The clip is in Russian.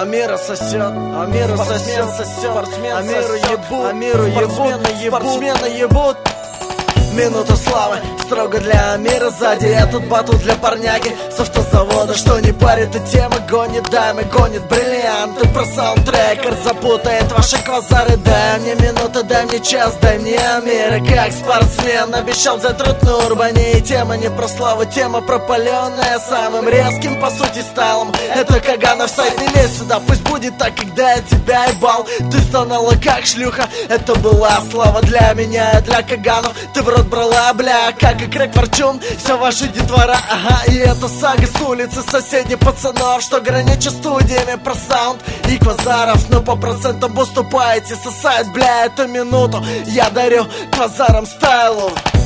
а мира сосет, а мира сосет, спортсмен, а миру ебут, а миру ебут, спортсмена ебут. Минута славы, строго для мира сзади. Этот батл для парняги с автозавода, что не парит и тема. Гонит даймы, гонит бриллианты. Про саундтрекер запутает ваши квазары. Дай мне минуту, дай мне час, дай мне мир. И как спортсмен обещал взять труд на урбане. И тема не про славу, тема пропаленная самым резким по сути стайлом. Это Каганов сайт, не лезь сюда, пусть будет так, когда я тебя ебал. Ты стонала как шлюха, это была слава для меня и для Каганов. Ты в рот брала, бля, как и Крэг Форчун. Вся ваша детвора, ага, и это сага с улицы соседей пацанов, что граничат студиями про саунд и квазаров. Но по процентам уступаете, сосает, бля, эту минуту я дарю квазарам стайлу.